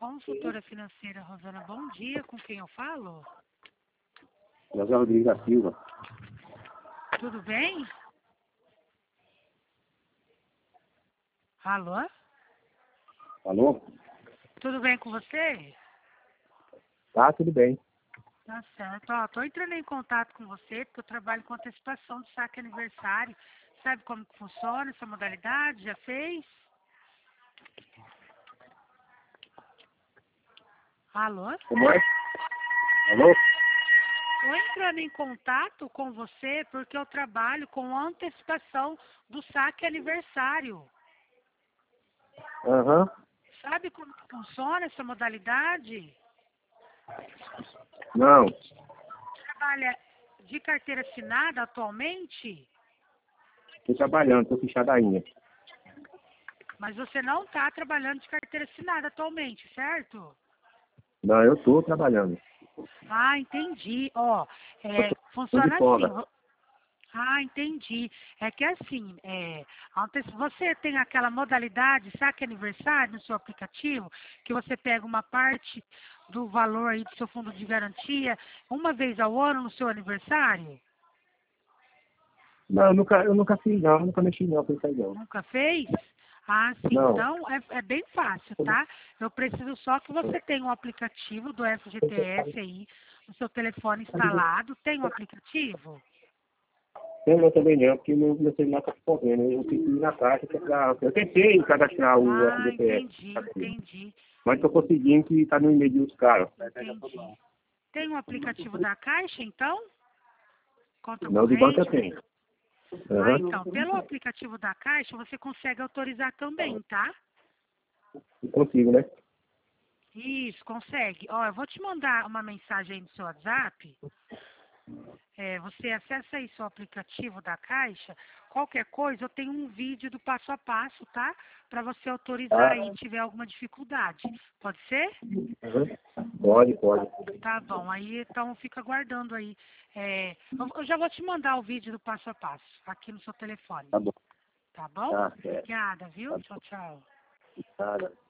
Consultora financeira Rosana, bom dia. Com quem eu falo? José Rodrigues da Silva. Tudo bem? Alô? Alô? Tudo bem com você? Tá, tudo bem. Tá certo. Ó, tô entrando em contato com você porque eu trabalho com antecipação do saque aniversário. Sabe como que funciona essa modalidade? Já fez? Alô? Como é? Alô? Estou entrando em contato com você porque eu trabalho com antecipação do saque aniversário. Aham. Sabe como que funciona essa modalidade? Não. Trabalha de carteira assinada atualmente, Tô trabalhando, tô fechado ainda. mas você não está trabalhando de carteira assinada atualmente, certo? Não, eu tô trabalhando. Ah, entendi. Ó, Tô de funciona assim. folga. Ah, entendi. É que assim, você tem aquela modalidade saque aniversário no seu aplicativo, que você pega uma parte do valor aí do seu fundo de garantia uma vez ao ano no seu aniversário? Não, eu nunca fiz não, nunca mexi não com isso aí não. Nunca fez? Ah, sim. Não. Então é bem fácil, tá? Eu preciso só que você tenha um aplicativo do FGTS aí no seu telefone instalado. Tem um aplicativo? Eu também não, porque meu celular tá correndo. Eu tenho que ir na caixa eu tentei cadastrar o Ah, FGTS, entendi. mas tô conseguindo que tá no e-mail dos caras. Entendi. Tem um aplicativo da Caixa, então? Conta Não, do banco eu corrente? tenho. Ah, Aham. então, pelo aplicativo da Caixa, você consegue autorizar também, tá? Eu consigo, né? Isso, consegue. Ó, eu vou te mandar uma mensagem aí no seu WhatsApp. Você acessa aí seu aplicativo da Caixa. Qualquer coisa, eu tenho um vídeo do passo a passo, tá? Para você autorizar Tá. aí, tiver alguma dificuldade. Pode ser? Aham. Pode, pode. Tá bom, aí então fica aguardando aí. Eu já vou te mandar o vídeo do passo a passo aqui no seu telefone. Tá bom. Tá bom? Tá, certo. Obrigada, viu? Tá Tchau, tchau. bom. Tá.